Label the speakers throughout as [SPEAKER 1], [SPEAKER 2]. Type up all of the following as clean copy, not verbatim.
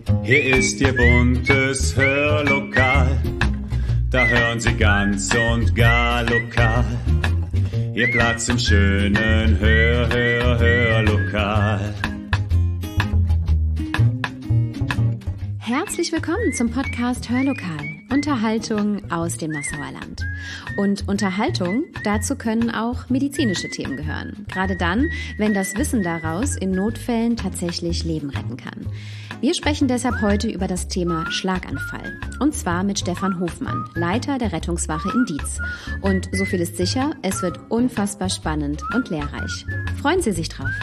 [SPEAKER 1] Hier ist Ihr buntes Hörlokal, da hören Sie ganz und gar lokal. Ihr Platz im schönen Hörlokal.
[SPEAKER 2] Herzlich willkommen zum Podcast Hörlokal, Unterhaltung aus dem Nassauer Land. Und Unterhaltung, dazu können auch medizinische Themen gehören. Gerade dann, wenn das Wissen daraus in Notfällen tatsächlich Leben retten kann. Wir sprechen deshalb heute über das Thema Schlaganfall. Und zwar mit Stefan Hofmann, Leiter der Rettungswache in Dietz. Und so viel ist sicher, es wird unfassbar spannend und lehrreich. Freuen Sie sich drauf.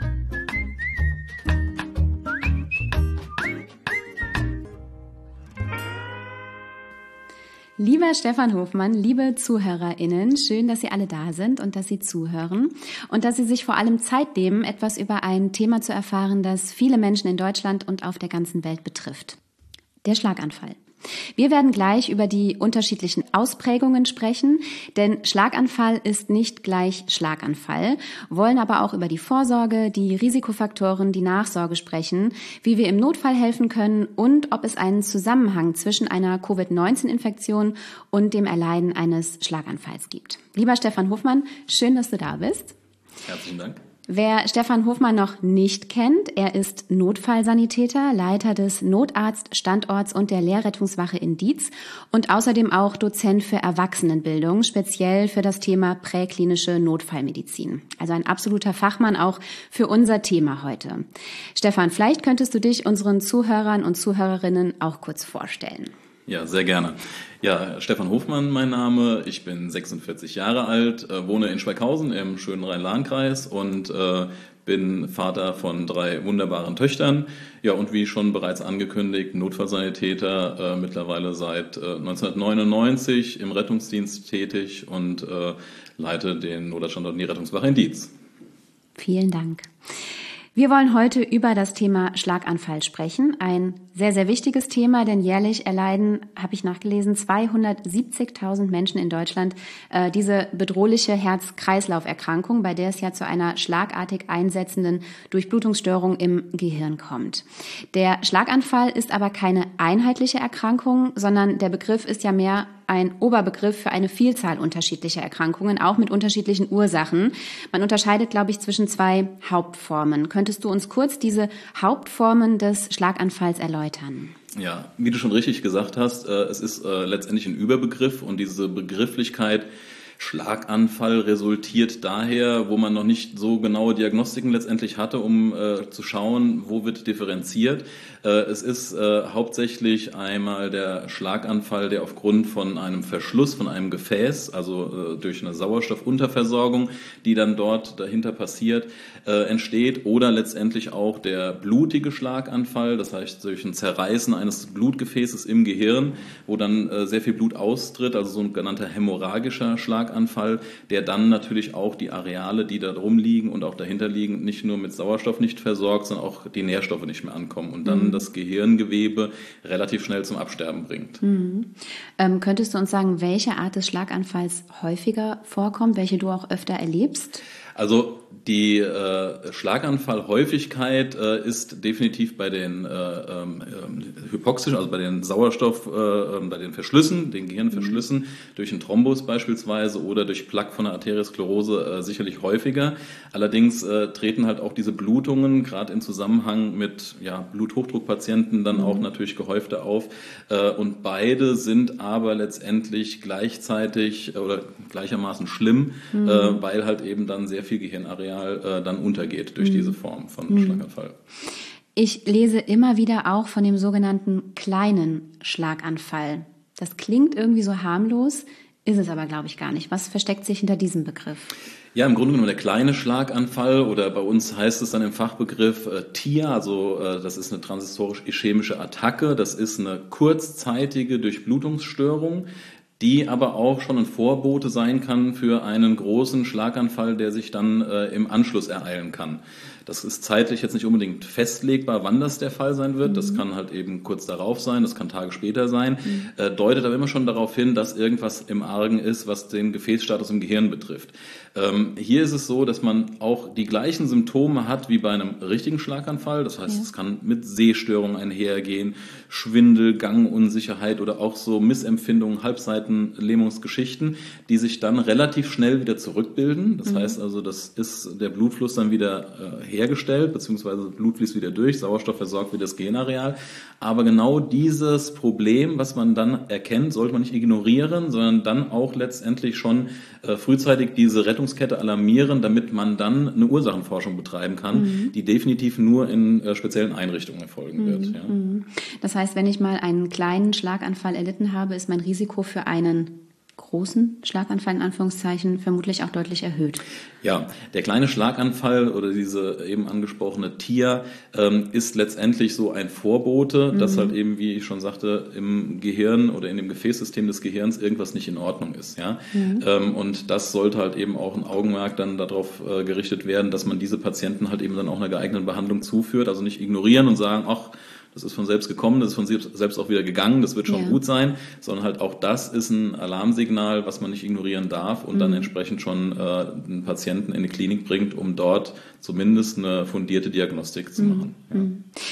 [SPEAKER 2] Lieber Stefan Hofmann, liebe ZuhörerInnen, schön, dass Sie alle da sind und dass Sie zuhören und dass Sie sich vor allem Zeit nehmen, etwas über ein Thema zu erfahren, das viele Menschen in Deutschland und auf der ganzen Welt betrifft. Der Schlaganfall. Wir werden gleich über die unterschiedlichen Ausprägungen sprechen, denn Schlaganfall ist nicht gleich Schlaganfall, wollen aber auch über die Vorsorge, die Risikofaktoren, die Nachsorge sprechen, wie wir im Notfall helfen können und ob es einen Zusammenhang zwischen einer Covid-19-Infektion und dem Erleiden eines Schlaganfalls gibt. Lieber Stefan Hofmann, schön, dass du da bist.
[SPEAKER 3] Herzlichen Dank.
[SPEAKER 2] Wer Stefan Hofmann noch nicht kennt, er ist Notfallsanitäter, Leiter des Notarztstandorts und der Lehrrettungswache in Dietz und außerdem auch Dozent für Erwachsenenbildung, speziell für das Thema präklinische Notfallmedizin. Also ein absoluter Fachmann auch für unser Thema heute. Stefan, vielleicht könntest du dich unseren Zuhörern und Zuhörerinnen auch kurz vorstellen.
[SPEAKER 3] Ja, sehr gerne. Ja, Stefan Hofmann, mein Name. Ich bin 46 Jahre alt, wohne in Schweighausen im schönen Rhein-Lahn-Kreis und bin Vater von 3 wunderbaren Töchtern. Ja, und wie schon bereits angekündigt, Notfallsanitäter, mittlerweile seit 1999 im Rettungsdienst tätig und leite den Notarztstandort und die Rettungswache in Dietz.
[SPEAKER 2] Vielen Dank. Wir wollen heute über das Thema Schlaganfall sprechen. Ein sehr, sehr wichtiges Thema, denn jährlich erleiden, habe ich nachgelesen, 270.000 Menschen in Deutschland diese bedrohliche Herz-Kreislauf-Erkrankung, bei der es ja zu einer schlagartig einsetzenden Durchblutungsstörung im Gehirn kommt. Der Schlaganfall ist aber keine einheitliche Erkrankung, sondern der Begriff ist ja mehr ein Oberbegriff für eine Vielzahl unterschiedlicher Erkrankungen, auch mit unterschiedlichen Ursachen. Man unterscheidet, glaube ich, zwischen 2 Hauptformen. Könntest du uns kurz diese Hauptformen des Schlaganfalls erläutern?
[SPEAKER 3] Ja, wie du schon richtig gesagt hast, es ist letztendlich ein Überbegriff und diese Begrifflichkeit Schlaganfall resultiert daher, wo man noch nicht so genaue Diagnostiken letztendlich hatte, um zu schauen, wo wird differenziert. Es ist hauptsächlich einmal der Schlaganfall, der aufgrund von einem Verschluss von einem Gefäß, also durch eine Sauerstoffunterversorgung, die dann dort dahinter passiert, entsteht, oder letztendlich auch der blutige Schlaganfall, das heißt durch ein Zerreißen eines Blutgefäßes im Gehirn, wo dann sehr viel Blut austritt, also so ein genannter hämorrhagischer Schlaganfall, der dann natürlich auch die Areale, die da drum liegen und auch dahinter liegen, nicht nur mit Sauerstoff nicht versorgt, sondern auch die Nährstoffe nicht mehr ankommen und dann das Gehirngewebe relativ schnell zum Absterben bringt.
[SPEAKER 2] Könntest du uns sagen, welche Art des Schlaganfalls häufiger vorkommt, welche du auch öfter erlebst?
[SPEAKER 3] Also die Schlaganfallhäufigkeit ist definitiv bei den hypoxischen, also bei den bei den Verschlüssen, den Gehirnverschlüssen, durch einen Thrombus beispielsweise oder durch Plaque von der Arteriosklerose sicherlich häufiger. Allerdings treten halt auch diese Blutungen, gerade im Zusammenhang mit Bluthochdruckpatienten, dann auch natürlich gehäufter auf. Und beide sind aber letztendlich gleichzeitig oder gleichermaßen schlimm, weil halt eben dann sehr viel Gehirnareal dann untergeht durch diese Form von Schlaganfall.
[SPEAKER 2] Ich lese immer wieder auch von dem sogenannten kleinen Schlaganfall. Das klingt irgendwie so harmlos, ist es aber, glaube ich, gar nicht. Was versteckt sich hinter diesem Begriff?
[SPEAKER 3] Ja, im Grunde genommen der kleine Schlaganfall oder bei uns heißt es dann im Fachbegriff TIA, also das ist eine transistorisch-ischämische Attacke, das ist eine kurzzeitige Durchblutungsstörung, die aber auch schon ein Vorbote sein kann für einen großen Schlaganfall, der sich dann im Anschluss ereilen kann. Das ist zeitlich jetzt nicht unbedingt festlegbar, wann das der Fall sein wird. Das kann halt eben kurz darauf sein, das kann Tage später sein. Deutet aber immer schon darauf hin, dass irgendwas im Argen ist, was den Gefäßstatus im Gehirn betrifft. Hier ist es so, dass man auch die gleichen Symptome hat wie bei einem richtigen Schlaganfall. Das heißt, es kann mit Sehstörungen einhergehen, Schwindel, Gangunsicherheit oder auch so Missempfindungen, Halbseitenlähmungsgeschichten, die sich dann relativ schnell wieder zurückbilden. Das heißt also, das ist der Blutfluss dann wieder hergestellt, beziehungsweise Blut fließt wieder durch, Sauerstoff versorgt wieder das Gehirnareal. Aber genau dieses Problem, was man dann erkennt, sollte man nicht ignorieren, sondern dann auch letztendlich schon frühzeitig diese Rettungskette alarmieren, damit man dann eine Ursachenforschung betreiben kann, die definitiv nur in speziellen Einrichtungen erfolgen wird. Ja.
[SPEAKER 2] Das heißt, wenn ich mal einen kleinen Schlaganfall erlitten habe, ist mein Risiko für einen großen Schlaganfall in Anführungszeichen vermutlich auch deutlich erhöht.
[SPEAKER 3] Ja, der kleine Schlaganfall oder diese eben angesprochene TIA ist letztendlich so ein Vorbote, dass halt eben, wie ich schon sagte, im Gehirn oder in dem Gefäßsystem des Gehirns irgendwas nicht in Ordnung ist. Ja? Und das sollte halt eben auch ein Augenmerk dann darauf gerichtet werden, dass man diese Patienten halt eben dann auch einer geeigneten Behandlung zuführt, also nicht ignorieren und sagen, ach, das ist von selbst gekommen, das ist von selbst auch wieder gegangen, das wird schon gut sein, sondern halt auch das ist ein Alarmsignal, was man nicht ignorieren darf und dann entsprechend schon einen Patienten in die Klinik bringt, um dort zumindest eine fundierte Diagnostik zu machen. Ja.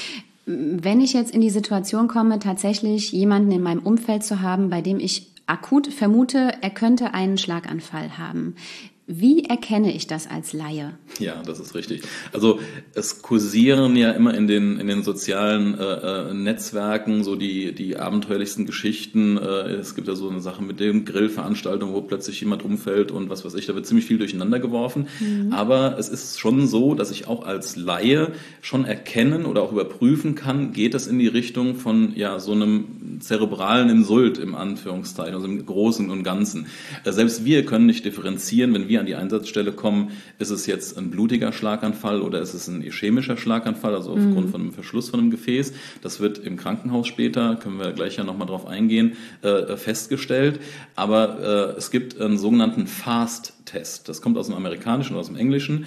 [SPEAKER 2] Wenn ich jetzt in die Situation komme, tatsächlich jemanden in meinem Umfeld zu haben, bei dem ich akut vermute, er könnte einen Schlaganfall haben, wie erkenne ich das als Laie?
[SPEAKER 3] Ja, das ist richtig. Also es kursieren ja immer in den sozialen Netzwerken so die abenteuerlichsten Geschichten. Es gibt ja so eine Sache mit den Grillveranstaltungen, wo plötzlich jemand umfällt und was weiß ich, da wird ziemlich viel durcheinander geworfen. Aber es ist schon so, dass ich auch als Laie schon erkennen oder auch überprüfen kann, geht das in die Richtung von so einem zerebralen Insult im Anführungszeichen, also im Großen und Ganzen. Selbst wir können nicht differenzieren, wenn wir an die Einsatzstelle kommen, ist es jetzt ein blutiger Schlaganfall oder ist es ein ischämischer Schlaganfall, also aufgrund von einem Verschluss von einem Gefäß. Das wird im Krankenhaus später, können wir gleich ja nochmal drauf eingehen, festgestellt. Aber es gibt einen sogenannten FAST-Test. Das kommt aus dem Amerikanischen oder aus dem Englischen.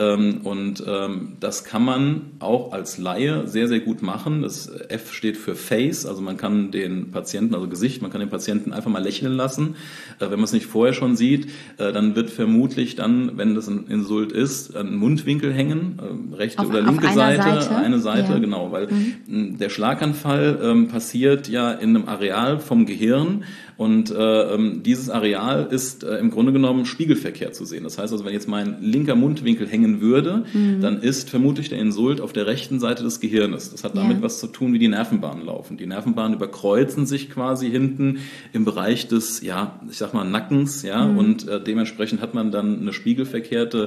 [SPEAKER 3] Und das kann man auch als Laie sehr, sehr gut machen. Das F steht für Face, also man kann den Patienten, also Gesicht, man kann den Patienten einfach mal lächeln lassen. Wenn man es nicht vorher schon sieht, dann wird vermutlich dann, wenn das ein Insult ist, ein Mundwinkel hängen, rechte oder linke Seite, eine Seite, genau, weil der Schlaganfall passiert ja in einem Areal vom Gehirn und dieses Areal ist im Grunde genommen spiegelverkehrt zu sehen. Das heißt also, wenn jetzt mein linker Mundwinkel hängen würde, dann ist vermutlich der Insult auf der rechten Seite des Gehirnes. Das hat damit was zu tun, wie die Nervenbahnen laufen. Die Nervenbahnen überkreuzen sich quasi hinten im Bereich des, ich sag mal, Nackens, und dementsprechend hat man dann eine spiegelverkehrte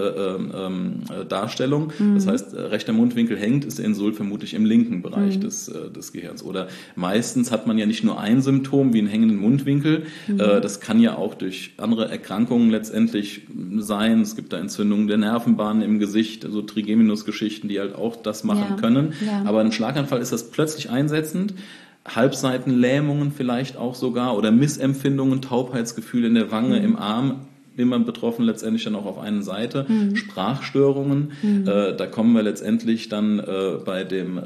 [SPEAKER 3] Darstellung. Das heißt, rechter Mundwinkel hängt, ist der Insult vermutlich im linken Bereich des Gehirns. Oder meistens hat man ja nicht nur ein Symptom wie einen hängenden Mundwinkel. Das kann ja auch durch andere Erkrankungen letztendlich sein. Es gibt da Entzündungen der Nervenbahnen im Gesicht, also Trigeminusgeschichten, die halt auch das machen können. Aber ein Schlaganfall ist das plötzlich einsetzend. Halbseitenlähmungen vielleicht auch sogar oder Missempfindungen, Taubheitsgefühle in der Wange, im Arm, immer betroffen letztendlich dann auch auf einer Seite. Sprachstörungen, da kommen wir letztendlich dann bei den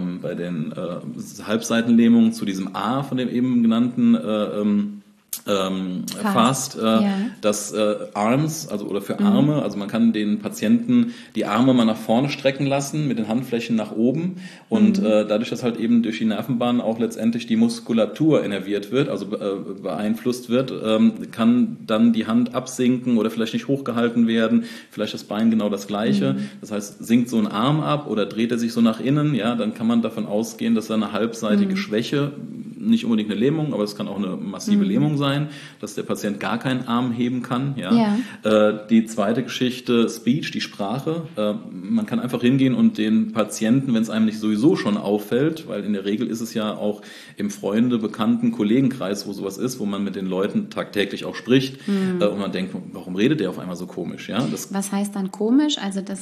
[SPEAKER 3] Halbseitenlähmungen zu diesem A von dem eben genannten Fast, das Arms, also oder für Arme, also man kann den Patienten die Arme mal nach vorne strecken lassen mit den Handflächen nach oben und dadurch, dass halt eben durch die Nervenbahn auch letztendlich die Muskulatur innerviert wird, also beeinflusst wird, kann dann die Hand absinken oder vielleicht nicht hochgehalten werden, vielleicht das Bein genau das Gleiche. Das heißt, sinkt so ein Arm ab oder dreht er sich so nach innen, dann kann man davon ausgehen, dass da eine halbseitige Schwäche, nicht unbedingt eine Lähmung, aber es kann auch eine massive Lähmung sein, dass der Patient gar keinen Arm heben kann. Die zweite Geschichte, Speech, die Sprache. Man kann einfach hingehen und den Patienten, wenn es einem nicht sowieso schon auffällt, weil in der Regel ist es ja auch im Freunde-, Bekannten-, Kollegenkreis, wo sowas ist, wo man mit den Leuten tagtäglich auch spricht und man denkt, warum redet der auf einmal so komisch?
[SPEAKER 2] Was heißt dann komisch? Also das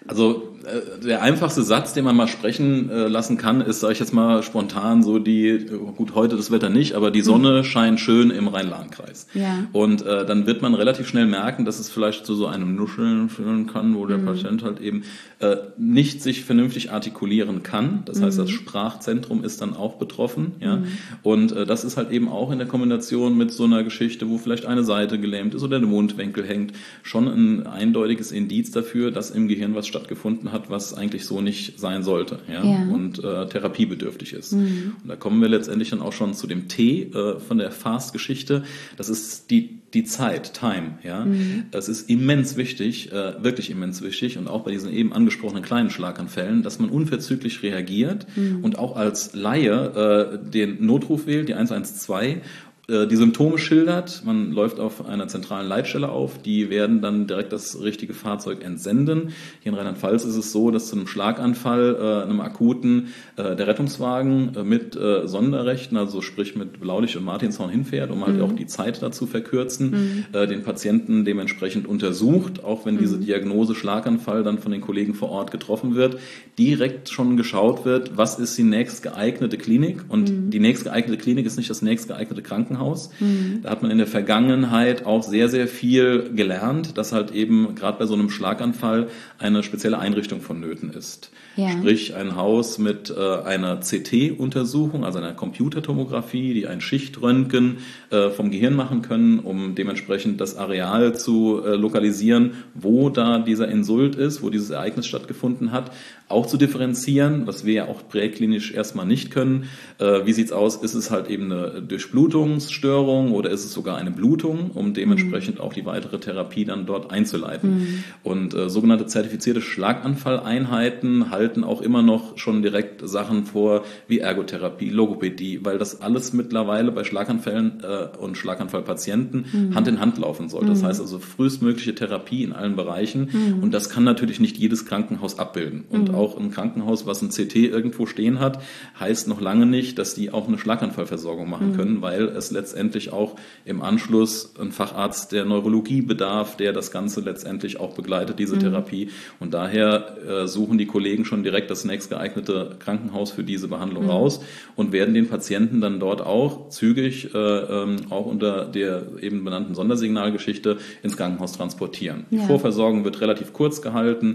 [SPEAKER 3] Also der einfachste Satz, den man mal sprechen lassen kann, ist, sage ich jetzt mal spontan, so gut, heute das Wetter nicht, aber die Sonne scheint schön im Rhein-Lahn-Kreis.
[SPEAKER 2] Ja.
[SPEAKER 3] Und dann wird man relativ schnell merken, dass es vielleicht zu so einem Nuscheln führen kann, wo der Patient halt eben nicht sich vernünftig artikulieren kann. Das heißt, das Sprachzentrum ist dann auch betroffen. Ja? Und das ist halt eben auch in der Kombination mit so einer Geschichte, wo vielleicht eine Seite gelähmt ist oder der Mundwinkel hängt, schon ein eindeutiges Indiz dafür, dass im Gehirn was stattgefunden hat, was eigentlich so nicht sein sollte, ja? Und therapiebedürftig ist. Und da kommen wir letztendlich dann auch schon zu dem T von der FAST-Geschichte. Das ist die Zeit, Time, ja. Das ist immens wichtig, wirklich immens wichtig, und auch bei diesen eben angesprochenen kleinen Schlaganfällen, dass man unverzüglich reagiert und auch als Laie den Notruf wählt, die 112, die Symptome schildert, man läuft auf einer zentralen Leitstelle auf, die werden dann direkt das richtige Fahrzeug entsenden. Hier in Rheinland-Pfalz ist es so, dass zu einem Schlaganfall, einem akuten, der Rettungswagen mit Sonderrechten, also sprich mit Blaulicht und Martinshorn hinfährt, um halt auch die Zeit dazu verkürzen, den Patienten dementsprechend untersucht, auch wenn diese Diagnose Schlaganfall dann von den Kollegen vor Ort getroffen wird, direkt schon geschaut wird, was ist die nächstgeeignete Klinik, und die nächstgeeignete Klinik ist nicht das nächstgeeignete Krankenhaus. Da hat man in der Vergangenheit auch sehr, sehr viel gelernt, dass halt eben gerade bei so einem Schlaganfall eine spezielle Einrichtung vonnöten ist. Ja. Sprich ein Haus mit einer CT-Untersuchung, also einer Computertomographie, die ein Schichtröntgen vom Gehirn machen können, um dementsprechend das Areal zu lokalisieren, wo da dieser Insult ist, wo dieses Ereignis stattgefunden hat, auch zu differenzieren, was wir ja auch präklinisch erstmal nicht können. Wie sieht's aus? Ist es halt eben eine Durchblutungsstörung oder ist es sogar eine Blutung, um dementsprechend auch die weitere Therapie dann dort einzuleiten? Und sogenannte zertifizierte Schlaganfalleinheiten halten auch immer noch schon direkt Sachen vor wie Ergotherapie, Logopädie, weil das alles mittlerweile bei Schlaganfällen und Schlaganfallpatienten Hand in Hand laufen soll. Das heißt also frühestmögliche Therapie in allen Bereichen, und das kann natürlich nicht jedes Krankenhaus abbilden. Und auch ein Krankenhaus, was ein CT irgendwo stehen hat, heißt noch lange nicht, dass die auch eine Schlaganfallversorgung machen können, weil es letztendlich auch im Anschluss ein Facharzt der Neurologie bedarf, der das Ganze letztendlich auch begleitet, diese Therapie. Und daher suchen die Kollegen schon direkt das nächstgeeignete Krankenhaus für diese Behandlung raus und werden den Patienten dann dort auch zügig, auch unter der eben benannten Sondersignalgeschichte, ins Krankenhaus transportieren. Die Vorversorgung wird relativ kurz gehalten,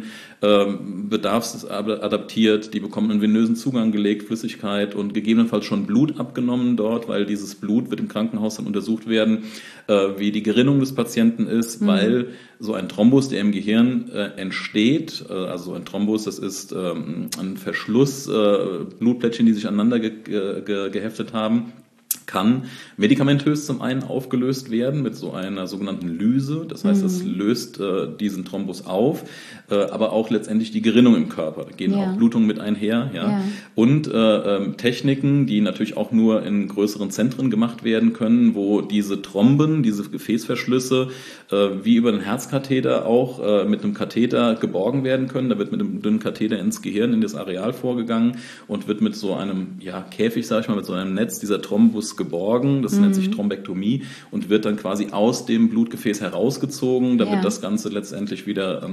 [SPEAKER 3] bedarfsadaptiert, die bekommen einen venösen Zugang gelegt, Flüssigkeit und gegebenenfalls schon Blut abgenommen dort, weil dieses Blut wird im Krankenhaus dann untersucht werden, wie die Gerinnung des Patienten ist, weil so ein Thrombus, der im Gehirn entsteht, also ein Thrombus, das ist ein Verschluss, Blutplättchen, die sich aneinander geheftet haben, kann medikamentös zum einen aufgelöst werden mit so einer sogenannten Lyse. Das heißt, das löst diesen Thrombus auf, aber auch letztendlich die Gerinnung im Körper. Da gehen auch Blutungen mit einher. Ja. Und Techniken, die natürlich auch nur in größeren Zentren gemacht werden können, wo diese Thromben, diese Gefäßverschlüsse, wie über den Herzkatheter auch mit einem Katheter geborgen werden können. Da wird mit einem dünnen Katheter ins Gehirn, in das Areal vorgegangen und wird mit so einem Käfig, sage ich mal, mit so einem Netz dieser Thrombus geborgen. Das nennt sich Thrombektomie und wird dann quasi aus dem Blutgefäß herausgezogen, damit das Ganze letztendlich wieder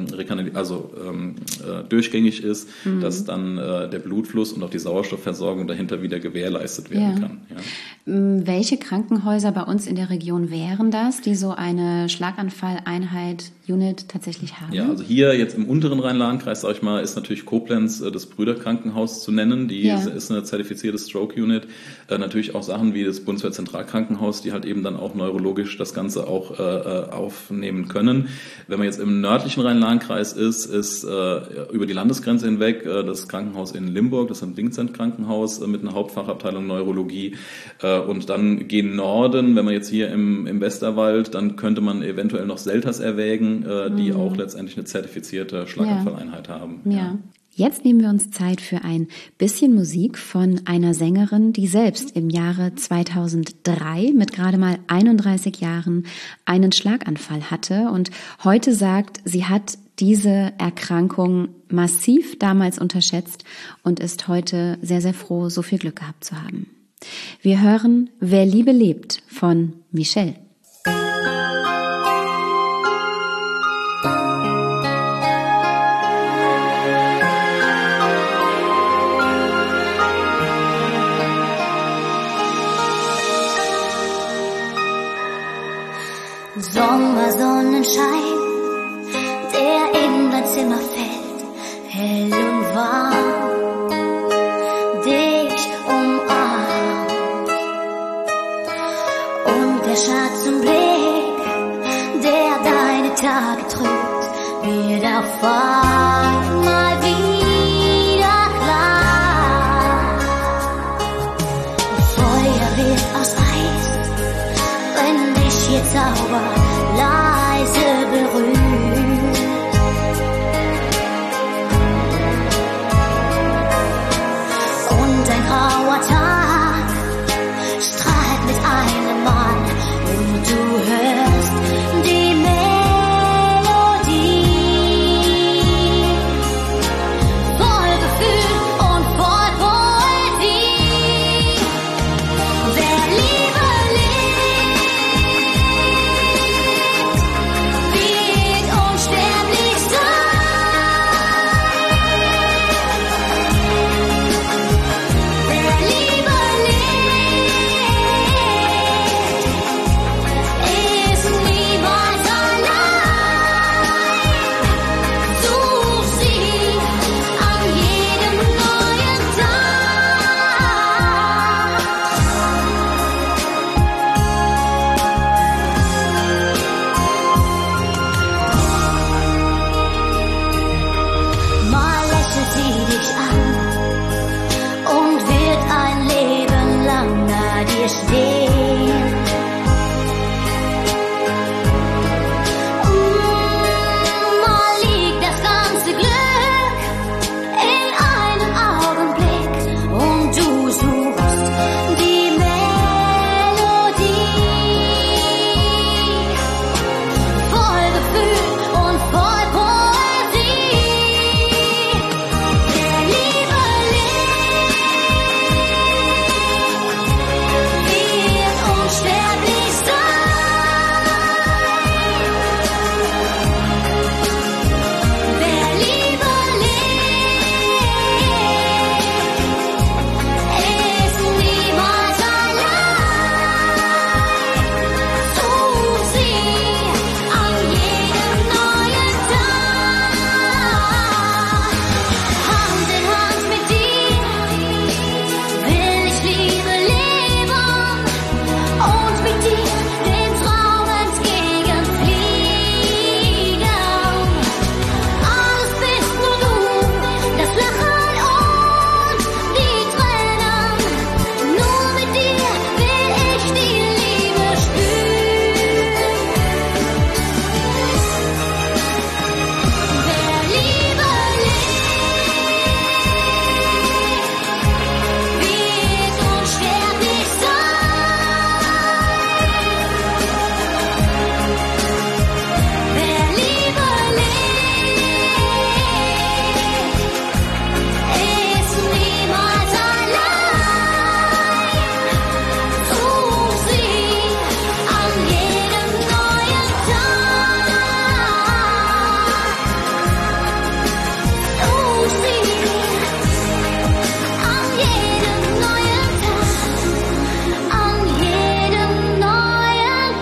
[SPEAKER 3] durchgängig ist, dass dann der Blutfluss und auch die Sauerstoffversorgung dahinter wieder gewährleistet werden kann. Ja.
[SPEAKER 2] Welche Krankenhäuser bei uns in der Region wären das, die so eine Schlaganfalleinheit, Unit tatsächlich haben? Ja,
[SPEAKER 3] also hier jetzt im unteren Rhein-Lahn-Kreis, sag ich mal, ist natürlich Koblenz das Brüderkrankenhaus zu nennen. Die ist eine zertifizierte Stroke-Unit. Natürlich auch Sachen wie das Bundeswehr Zentralkrankenhaus, die halt eben dann auch neurologisch das Ganze auch aufnehmen können. Wenn man jetzt im nördlichen Rhein-Lahn-Kreis ist über die Landesgrenze hinweg das Krankenhaus in Limburg, das ist ein Vincent-Krankenhaus mit einer Hauptfachabteilung Neurologie. Und dann gehen Norden, wenn man jetzt hier im Westerwald, dann könnte man eventuell noch Selters erwägen, die auch letztendlich eine zertifizierte Schlaganfalleinheit haben.
[SPEAKER 2] Ja. Jetzt nehmen wir uns Zeit für ein bisschen Musik von einer Sängerin, die selbst im Jahre 2003 mit gerade mal 31 Jahren einen Schlaganfall hatte und heute sagt, sie hat diese Erkrankung massiv damals unterschätzt und ist heute sehr, sehr froh, so viel Glück gehabt zu haben. Wir hören Wer Liebe lebt von Michelle.
[SPEAKER 4] Sommersonnenschein, der in mein Zimmer fällt, hell und warm, dich umarmt. Und der Schatz und Blick, der deine Tage trübt, wird auf mal wieder klar. Feuer wird aus Eis, wenn dich ihr Zauber leise berührt. Und ein grauer Tag strahlt mit einem Mal und du hörst die Melodie. Voll Gefühl und voll Poesie. Wer Liebe lebt, wird unsterblich sein. Wer Liebe lebt, ist niemals allein. Such sie an jedem neuen Tag. Mal lächelt sie dich an und wird ein Leben lang nahe dir stehen. Mal liegt das ganze Glück in einem Augenblick und du suchst die Melodie. Voll Gefühl und voll Poesie. Wer Liebe lebt, wird unsterblich sein. Wer Liebe lebt, ist niemals allein. Such sie an jedem neuen Tag. Hand in Hand mit dir will ich Liebe leben und mit dir den Traum entgegenfliegen. Alles bist nur du, das Lachen und die Tränen. Nur mit dir will ich die Liebe spüren. Wer Liebe lebt, wird unsterblich sein. Wer Liebe lebt, ist niemals allein. Such sie an jedem neuen Tag. Such sie an jedem neuen Tag. An jedem neuen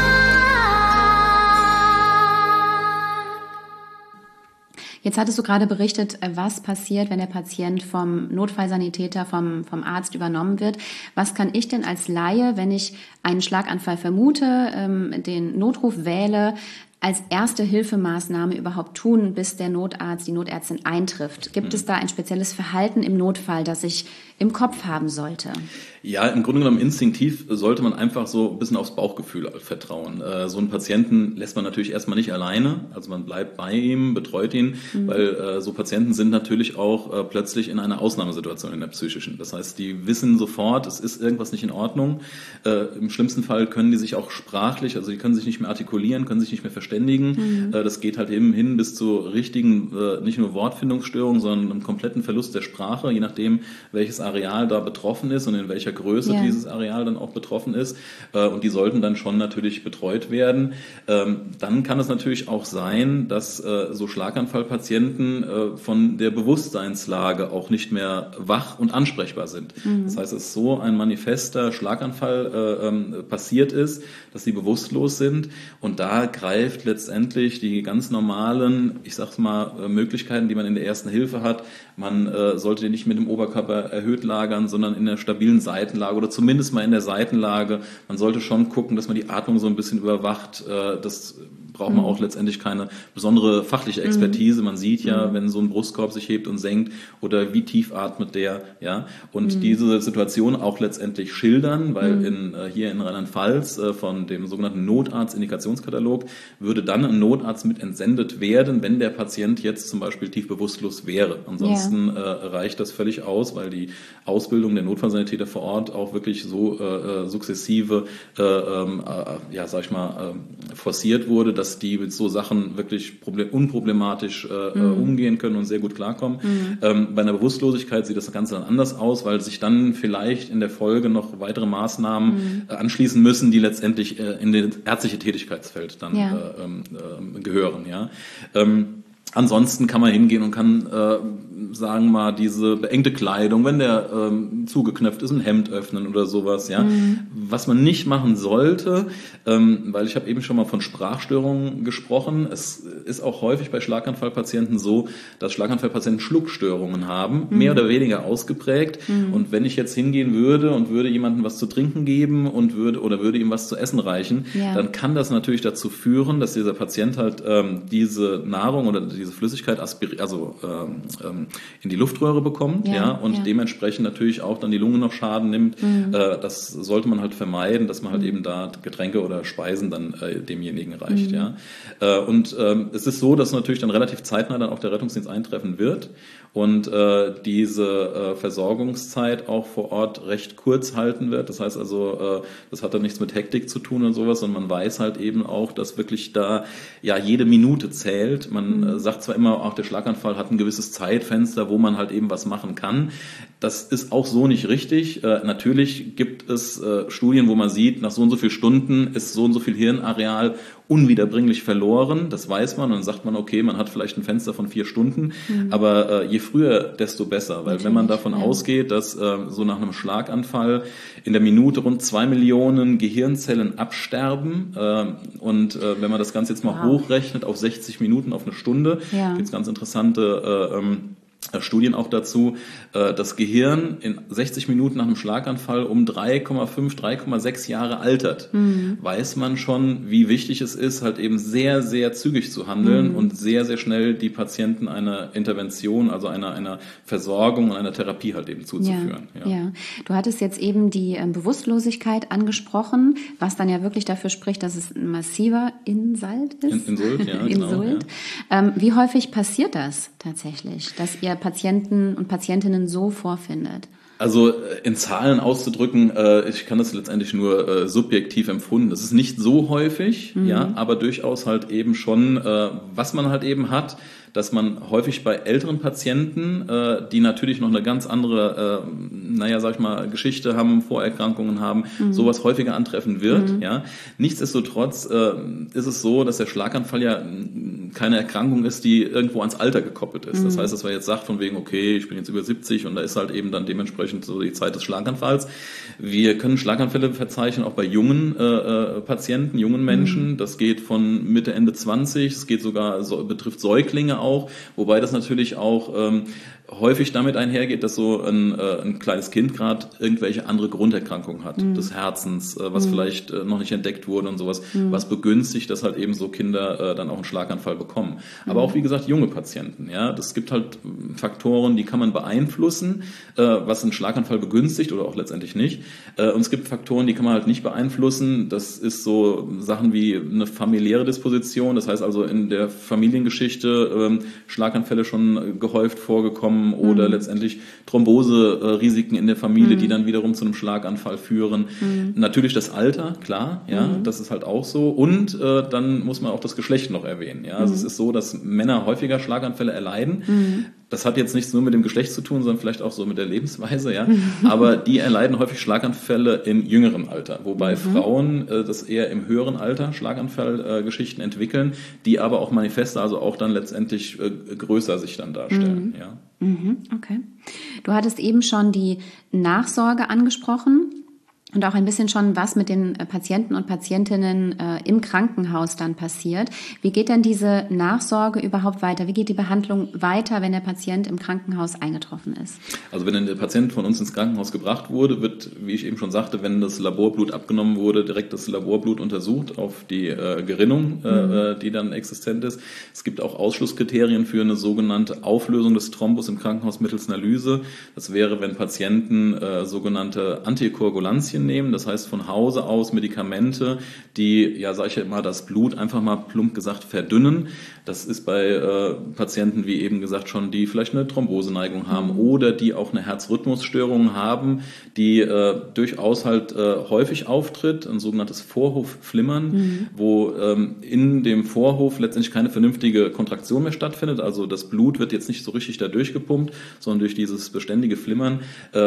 [SPEAKER 4] Tag.
[SPEAKER 2] Jetzt hattest du gerade berichtet, was passiert, wenn der Patient vom Notfallsanitäter, vom Arzt übernommen wird. Was kann ich denn als Laie, wenn ich einen Schlaganfall vermute, den Notruf wähle, als erste Hilfemaßnahme überhaupt tun, bis der Notarzt, die Notärztin eintrifft? Gibt es da ein spezielles Verhalten im Notfall, das ich im Kopf haben sollte?
[SPEAKER 3] Ja, im Grunde genommen instinktiv sollte man einfach so ein bisschen aufs Bauchgefühl vertrauen. So einen Patienten lässt man natürlich erstmal nicht alleine, also man bleibt bei ihm, betreut ihn, weil so Patienten sind natürlich auch plötzlich in einer Ausnahmesituation in der psychischen. Das heißt, die wissen sofort, es ist irgendwas nicht in Ordnung. Im schlimmsten Fall können die sich auch sprachlich, also die können sich nicht mehr artikulieren, können sich nicht mehr verständigen. Das geht halt eben hin bis zu richtigen, nicht nur Wortfindungsstörungen, sondern einem kompletten Verlust der Sprache, je nachdem, welches Areal da betroffen ist und in welcher Größe dieses Areal dann auch betroffen ist. Und die sollten dann schon natürlich betreut werden. Dann kann es natürlich auch sein, dass so Schlaganfallpatienten von der Bewusstseinslage auch nicht mehr wach und ansprechbar sind. Das heißt, dass so ein manifester Schlaganfall passiert ist, dass sie bewusstlos sind. Und da greift letztendlich die ganz normalen, ich sag's mal, Möglichkeiten, die man in der ersten Hilfe hat. Man sollte den nicht mit dem Oberkörper erhöht lagern, sondern in der stabilen Seitenlage oder zumindest mal in der Seitenlage. Man sollte schon gucken, dass man die Atmung so ein bisschen überwacht. Das braucht man auch letztendlich keine besondere fachliche Expertise. Man sieht ja, wenn so ein Brustkorb sich hebt und senkt oder wie tief atmet der, ja. Und diese Situation auch letztendlich schildern, weil hier in Rheinland-Pfalz von dem sogenannten Notarzt-Indikationskatalog würde dann ein Notarzt mit entsendet werden, wenn der Patient jetzt zum Beispiel tief bewusstlos wäre. Ansonsten reicht das völlig aus, weil die Ausbildung der Notfallsanitäter vor Ort auch wirklich so sukzessive, sag ich mal, forciert wurde, dass die mit so Sachen wirklich unproblematisch umgehen können und sehr gut klarkommen. Bei einer Bewusstlosigkeit sieht das Ganze dann anders aus, weil sich dann vielleicht in der Folge noch weitere Maßnahmen anschließen müssen, die letztendlich in das ärztliche Tätigkeitsfeld dann gehören. Ja. Ansonsten kann man hingehen und kann, sagen wir mal, diese beengte Kleidung, wenn der zugeknöpft ist, ein Hemd öffnen oder sowas, ja. Was man nicht machen sollte, weil ich habe eben schon mal von Sprachstörungen gesprochen. Es ist auch häufig bei Schlaganfallpatienten so, dass Schlaganfallpatienten Schluckstörungen haben, mehr oder weniger ausgeprägt. Und wenn ich jetzt hingehen würde und würde jemandem was zu trinken geben und würde ihm was zu essen reichen, dann kann das natürlich dazu führen, dass dieser Patient halt diese Nahrung oder diese Flüssigkeit in die Luftröhre bekommt, und dementsprechend natürlich auch dann die Lunge noch Schaden nimmt. Das sollte man halt vermeiden, dass man halt eben da Getränke oder Speisen dann demjenigen reicht. Und es ist so, dass natürlich dann relativ zeitnah dann auch der Rettungsdienst eintreffen wird und diese Versorgungszeit auch vor Ort recht kurz halten wird. Das heißt also, das hat dann nichts mit Hektik zu tun und sowas, sondern man weiß halt eben auch, dass wirklich da jede Minute zählt. Man sagt zwar immer, auch der Schlaganfall hat ein gewisses Zeitfenster, wo man halt eben was machen kann. Das ist auch so nicht richtig. Natürlich gibt es Studien, wo man sieht, nach so und so viel Stunden ist so und so viel Hirnareal unwiederbringlich verloren. Das weiß man. Und dann sagt man, okay, man hat vielleicht ein Fenster von 4 Stunden. Aber je früher, desto besser. Weil wenn man davon ausgeht, dass so nach einem Schlaganfall in der Minute rund 2 Millionen Gehirnzellen absterben und wenn man das Ganze jetzt mal hochrechnet auf 60 Minuten, auf eine Stunde, gibt es ganz interessante Studien auch dazu, das Gehirn in 60 Minuten nach einem Schlaganfall um 3,5, 3,6 Jahre altert. Weiß man schon, wie wichtig es ist, halt eben sehr, sehr zügig zu handeln und sehr, sehr schnell die Patienten einer Intervention, also einer Versorgung und einer Therapie halt eben zuzuführen.
[SPEAKER 2] Ja. Du hattest jetzt eben die Bewusstlosigkeit angesprochen, was dann ja wirklich dafür spricht, dass es ein massiver Insult ist.
[SPEAKER 3] Insult, ja.
[SPEAKER 2] Insult.
[SPEAKER 3] Genau,
[SPEAKER 2] Wie häufig passiert das tatsächlich, dass ihr Patienten und Patientinnen so vorfindet?
[SPEAKER 3] Also in Zahlen auszudrücken, ich kann das letztendlich nur subjektiv empfunden. Das ist nicht so häufig, aber durchaus halt eben schon, was man halt eben hat, dass man häufig bei älteren Patienten, die natürlich noch eine ganz andere, Geschichte haben, Vorerkrankungen haben, sowas häufiger antreffen wird. Ja. Nichtsdestotrotz ist es so, dass der Schlaganfall ja keine Erkrankung ist, die irgendwo ans Alter gekoppelt ist. Das heißt, dass man jetzt sagt von wegen, okay, ich bin jetzt über 70 und da ist halt eben dann dementsprechend so die Zeit des Schlaganfalls. Wir können Schlaganfälle verzeichnen, auch bei jungen Patienten, jungen Menschen. Das geht von Mitte, Ende 20, es geht sogar, betrifft Säuglinge auch, wobei das natürlich auch häufig damit einhergeht, dass so ein kleines Kind gerade irgendwelche andere Grunderkrankungen hat, des Herzens, was vielleicht noch nicht entdeckt wurde und sowas, was begünstigt, dass halt eben so Kinder dann auch einen Schlaganfall bekommen. Aber auch, wie gesagt, junge Patienten. Ja, das gibt halt Faktoren, die kann man beeinflussen, was einen Schlaganfall begünstigt oder auch letztendlich nicht. Und es gibt Faktoren, die kann man halt nicht beeinflussen. Das ist so Sachen wie eine familiäre Disposition. Das heißt also in der Familiengeschichte Schlaganfälle schon gehäuft vorgekommen, bekommen oder letztendlich Thrombose-Risiken in der Familie, die dann wiederum zu einem Schlaganfall führen. Natürlich das Alter, klar, ja, das ist halt auch so. Und dann muss man auch das Geschlecht noch erwähnen. Ja, also es ist so, dass Männer häufiger Schlaganfälle erleiden. Das hat jetzt nichts nur mit dem Geschlecht zu tun, sondern vielleicht auch so mit der Lebensweise, ja. Aber die erleiden häufig Schlaganfälle im jüngeren Alter, wobei Frauen das eher im höheren Alter Schlaganfallgeschichten entwickeln, die aber auch manifeste, also auch dann letztendlich größer sich dann darstellen, ja.
[SPEAKER 2] Okay. Du hattest eben schon die Nachsorge angesprochen. Und auch ein bisschen schon, was mit den Patienten und Patientinnen im Krankenhaus dann passiert. Wie geht denn diese Nachsorge überhaupt weiter? Wie geht die Behandlung weiter, wenn der Patient im Krankenhaus eingetroffen ist?
[SPEAKER 3] Also wenn der Patient von uns ins Krankenhaus gebracht wurde, wird, wie ich eben schon sagte, wenn das Laborblut abgenommen wurde, direkt das Laborblut untersucht auf die Gerinnung, die dann existent ist. Es gibt auch Ausschlusskriterien für eine sogenannte Auflösung des Thrombus im Krankenhaus mittels Analyse. Das wäre, wenn Patienten sogenannte Antikoagulantien nehmen, das heißt von Hause aus Medikamente, die, ja, sage ich ja immer, das Blut einfach mal plump gesagt verdünnen. Das ist bei Patienten, wie eben gesagt schon, die vielleicht eine Thromboseneigung haben oder die auch eine Herzrhythmusstörung haben, die durchaus halt häufig auftritt, ein sogenanntes Vorhofflimmern, wo in dem Vorhof letztendlich keine vernünftige Kontraktion mehr stattfindet. Also das Blut wird jetzt nicht so richtig da durchgepumpt, sondern durch dieses beständige Flimmern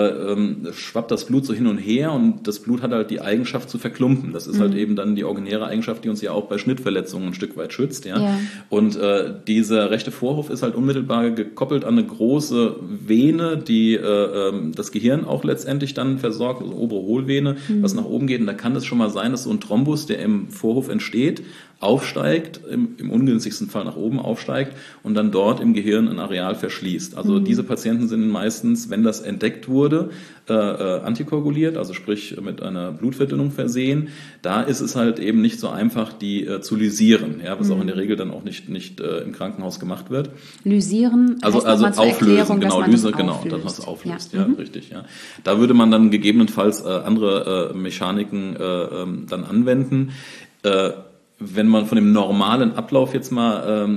[SPEAKER 3] schwappt das Blut so hin und her und das Blut hat halt die Eigenschaft zu verklumpen. Das ist halt eben dann die originäre Eigenschaft, die uns ja auch bei Schnittverletzungen ein Stück weit schützt. Ja. Und dieser rechte Vorhof ist halt unmittelbar gekoppelt an eine große Vene, die das Gehirn auch letztendlich dann versorgt, also obere Hohlvene, was nach oben geht. Und da kann es schon mal sein, dass so ein Thrombus, der im Vorhof entsteht, aufsteigt, im ungünstigsten Fall nach oben aufsteigt und dann dort im Gehirn ein Areal verschließt. Also diese Patienten sind meistens, wenn das entdeckt wurde, antikoaguliert, also sprich mit einer Blutverdünnung versehen. Da ist es halt eben nicht so einfach, die zu lysieren, ja, was auch in der Regel dann auch nicht im Krankenhaus gemacht wird.
[SPEAKER 2] Lysieren,
[SPEAKER 3] also auflösen, genau, Lyse, genau, dass man es auflöst, ja, richtig, ja. Da würde man dann gegebenenfalls andere Mechaniken dann anwenden. Wenn man von dem normalen Ablauf jetzt mal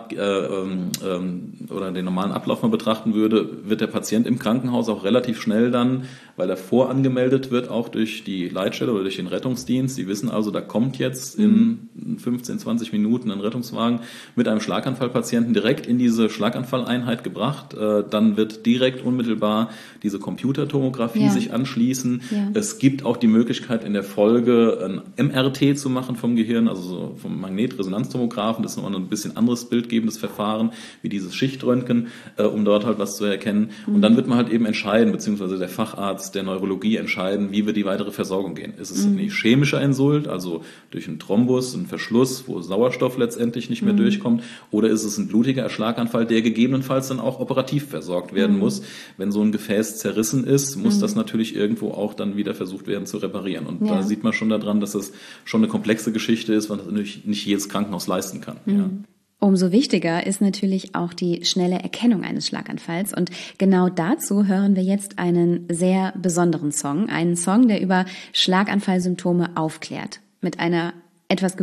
[SPEAKER 3] oder den normalen Ablauf mal betrachten würde, wird der Patient im Krankenhaus auch relativ schnell dann, weil er vorangemeldet wird, auch durch die Leitstelle oder durch den Rettungsdienst. Sie wissen also, da kommt jetzt in 15, 20 Minuten ein Rettungswagen mit einem Schlaganfallpatienten direkt in diese Schlaganfalleinheit gebracht. Dann wird direkt unmittelbar diese Computertomographie sich anschließen. Ja. Es gibt auch die Möglichkeit in der Folge ein MRT zu machen vom Gehirn, also so vom Magnetresonanztomographen. Das ist nochmal ein bisschen anderes bildgebendes Verfahren wie dieses Schichtröntgen, um dort halt was zu erkennen. Und dann wird man halt eben entscheiden, beziehungsweise der Facharzt der Neurologie entscheiden, wie wir die weitere Versorgung gehen. Ist es ein ischämischer Insult, also durch einen Thrombus, einen Verschluss, wo Sauerstoff letztendlich nicht mehr durchkommt, oder ist es ein blutiger Schlaganfall, der gegebenenfalls dann auch operativ versorgt werden muss. Wenn so ein Gefäß zerrissen ist, muss das natürlich irgendwo auch dann wieder versucht werden zu reparieren. Und da sieht man schon daran, dass das schon eine komplexe Geschichte ist, was natürlich nicht jedes Krankenhaus leisten kann. Ja.
[SPEAKER 2] Umso wichtiger ist natürlich auch die schnelle Erkennung eines Schlaganfalls. Und genau dazu hören wir jetzt einen sehr besonderen Song. Einen Song, der über Schlaganfallsymptome aufklärt. Mit einer etwas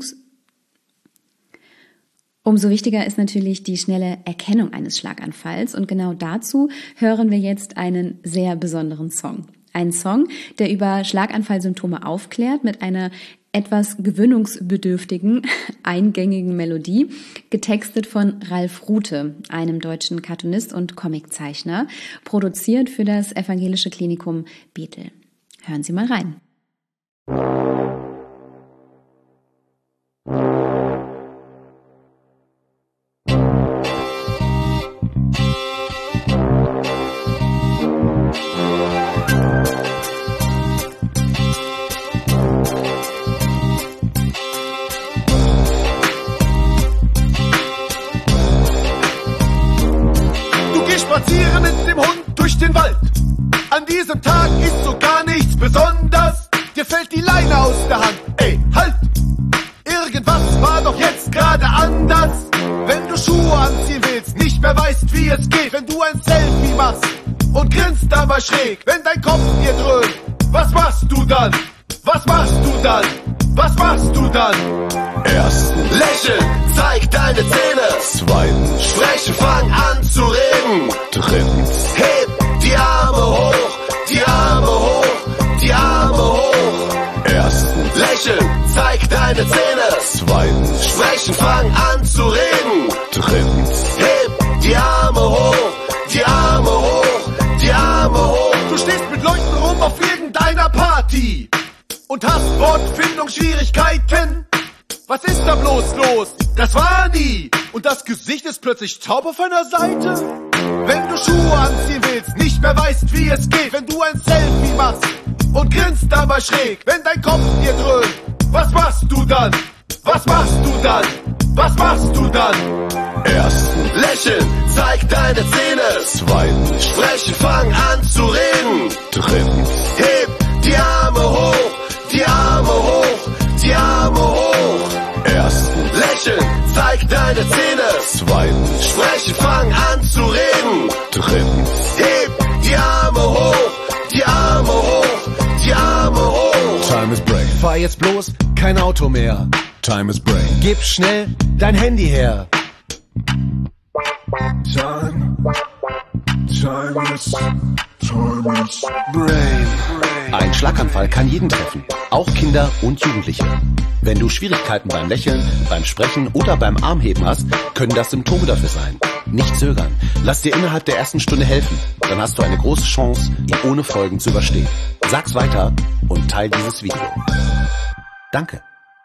[SPEAKER 2] Umso wichtiger ist natürlich die schnelle Erkennung eines Schlaganfalls. Und genau dazu hören wir jetzt einen sehr besonderen Song. Ein Song, der über Schlaganfallsymptome aufklärt mit einer etwas gewöhnungsbedürftigen, eingängigen Melodie, getextet von Ralf Rute, einem deutschen Cartoonist und Comiczeichner, produziert für das Evangelische Klinikum Bethel. Hören Sie mal rein.
[SPEAKER 5] Spazieren mit dem Hund durch den Wald. An diesem Tag ist so gar nichts besonders. Dir fällt die Leine aus der Hand. Ey, halt! Irgendwas war doch jetzt gerade anders. Wenn du Schuhe anziehen willst, nicht mehr weißt, wie es geht. Wenn du ein Selfie machst und grinst dabei schräg. Wenn dein Kopf dir dröhnt, was machst du dann? Was machst du dann? Was machst du dann?
[SPEAKER 6] Erstens,
[SPEAKER 5] lächeln, zeig deine Zähne.
[SPEAKER 6] Zweitens,
[SPEAKER 5] sprechen, fang an zu reden. drittens, heb die Arme hoch, die Arme hoch, die Arme hoch. Erstens, lächeln, zeig deine Zähne. Zweitens, sprechen, fang an zu reden. Drittens, heb die Arme hoch, die Arme hoch, die Arme hoch. Du stehst mit Leuten rum auf irgendeiner Party und hast Wortfindungsschwierigkeiten. Was ist da bloß los? Das war nie. Und das Gesicht ist plötzlich taub auf einer Seite. Wenn du Schuhe anziehen willst, nicht mehr weißt, wie es geht. Wenn du ein Selfie machst und grinst dabei schräg. Wenn dein Kopf dir dröhnt, was machst du dann? Was machst du dann? Was machst du dann? Erstens, lächeln, zeig deine Zähne. Zweitens, sprechen, fang an zu reden. Drittens, heb die Arme hoch, die Arme hoch, die Arme hoch. Erstens, lächeln, zeig deine Zähne. Zweitens, sprechen, fang an zu reden. Drittens, heb die Arme hoch, die Arme hoch, die Arme hoch. Time is break. Fahr jetzt bloß kein Auto mehr. Time is break. Gib schnell dein Handy her. Time is brain. Ein Schlaganfall kann jeden treffen, auch Kinder und Jugendliche. Wenn du Schwierigkeiten beim Lächeln, beim Sprechen oder beim Armheben hast, können das Symptome dafür sein. Nicht zögern. Lass dir innerhalb der ersten Stunde helfen. Dann hast du eine große Chance, ihn ohne Folgen zu überstehen. Sag's weiter und teil dieses Video. Danke.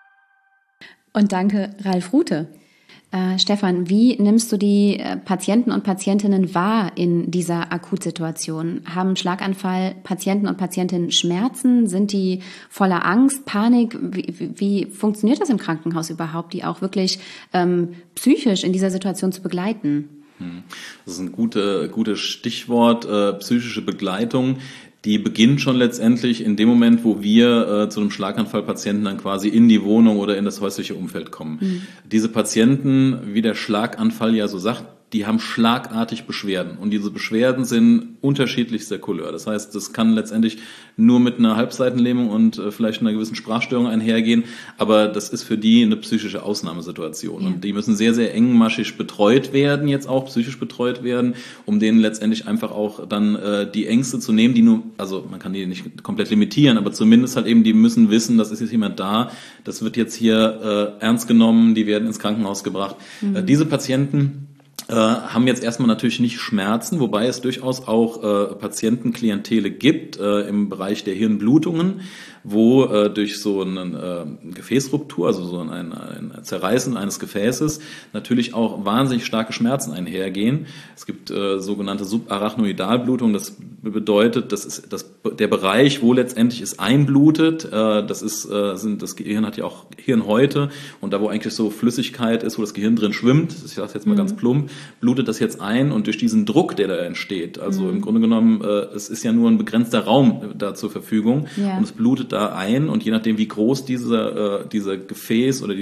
[SPEAKER 2] Und danke, Ralf Rute. Stefan, wie nimmst du die Patienten und Patientinnen wahr in dieser Akutsituation? Haben Schlaganfall-Patienten und Patientinnen Schmerzen? Sind die voller Angst, Panik? Wie funktioniert das im Krankenhaus überhaupt, die auch wirklich psychisch in dieser Situation zu begleiten?
[SPEAKER 3] Das ist ein gutes Stichwort, psychische Begleitung. Die beginnt schon letztendlich in dem Moment, wo wir zu einem Schlaganfallpatienten dann quasi in die Wohnung oder in das häusliche Umfeld kommen. Mhm. Diese Patienten, wie der Schlaganfall ja so sagt, die haben schlagartig Beschwerden. Und diese Beschwerden sind unterschiedlichster Couleur. Das heißt, das kann letztendlich nur mit einer Halbseitenlähmung und vielleicht einer gewissen Sprachstörung einhergehen. Aber das ist für die eine psychische Ausnahmesituation. Ja. Und die müssen sehr, sehr engmaschig betreut werden, jetzt auch psychisch betreut werden, um denen letztendlich einfach auch dann die Ängste zu nehmen, die nur, also man kann die nicht komplett limitieren, aber zumindest halt eben, die müssen wissen, das ist jetzt jemand da, das wird jetzt hier ernst genommen, die werden ins Krankenhaus gebracht. Mhm. Diese Patienten haben jetzt erstmal natürlich nicht Schmerzen, wobei es durchaus auch Patientenklientele gibt im Bereich der Hirnblutungen, wo durch so eine Gefäßruptur, also so ein Zerreißen eines Gefäßes, natürlich auch wahnsinnig starke Schmerzen einhergehen. Es gibt sogenannte Subarachnoidalblutung, das bedeutet, das ist der Bereich, wo letztendlich es einblutet. Das Gehirn hat ja auch Hirnhäute und da, wo eigentlich so Flüssigkeit ist, wo das Gehirn drin schwimmt, ich sage jetzt mal ganz plump, blutet das jetzt ein und durch diesen Druck, der da entsteht, also im Grunde genommen, es ist ja nur ein begrenzter Raum da zur Verfügung und es blutet da ein und je nachdem, wie groß dieser Gefäß oder